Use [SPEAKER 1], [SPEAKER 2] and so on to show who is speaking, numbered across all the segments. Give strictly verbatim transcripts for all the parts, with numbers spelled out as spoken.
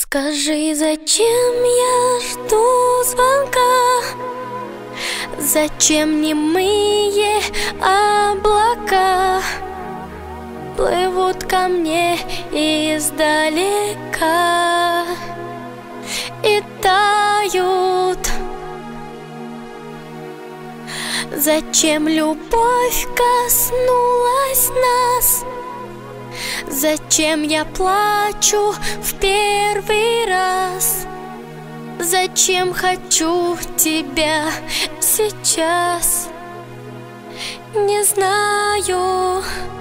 [SPEAKER 1] Скажи, зачем я жду звонка? Зачем немые облака плывут ко мне издалека и тают? Зачем любовь коснулась нас? Зачем я плачу в первый раз? Зачем хочу тебя сейчас? Не знаю.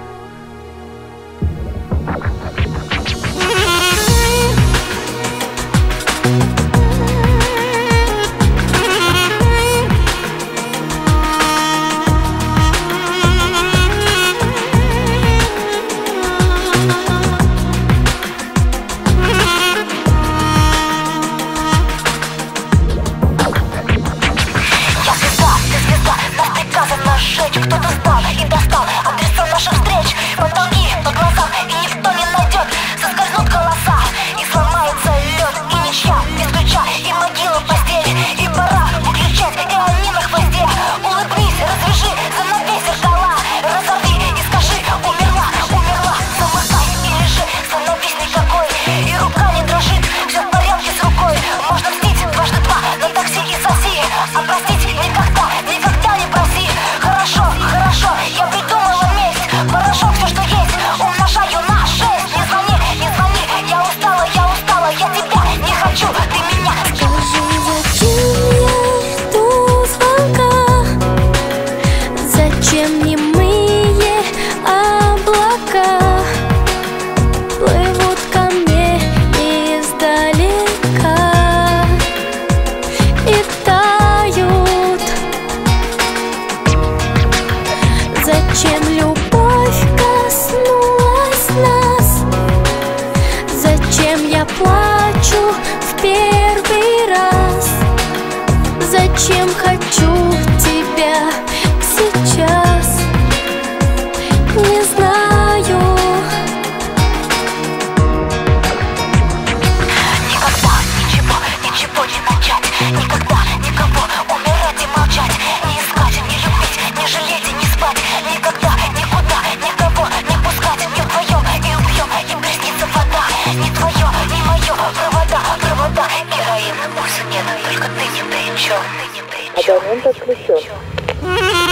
[SPEAKER 2] Кто-то спал и достал адреса наших встреч. Потолки по глазам, и никто не найдет. Соскользнут голоса, и сломается лед. И ничья без ключа, и могила в постели. И пора выключать, и они на хвосте. Улыбнись, развяжи, занавей зеркала. Разорви и скажи: умерла, умерла. Замыкай и лежи, становись никакой. И рука не дрожит, все в порядке с рукой. Можно мстить дважды два на такси и соси. А простить никогда, никогда не проси. Хорошо, хорошо, я придумала месть. Порошок, все, что есть, умножаю на шесть. Не звони, не звони, я устала, я устала. Я тебя не хочу, ты меня.
[SPEAKER 1] Скажи, зачем я жду звонка? Зачем немые облака плывут ко мне издалека и тают? Зачем любовь коснулась нас? Зачем я плачу в первый раз? Зачем хочу тебя сейчас? Не знаю.
[SPEAKER 2] Никогда ничего, ничего не начать. Никогда никого умирать и молчать. Не искать, не любить, не жалеть и не спать. Никогда, никуда, никого не пускать. Не вдвоем и убьем, им приснится вода. Не твое, не мое, провода, провода. Героин, пульса нет, только ты не при чем. Ты не при чем.
[SPEAKER 3] Абонент отключен.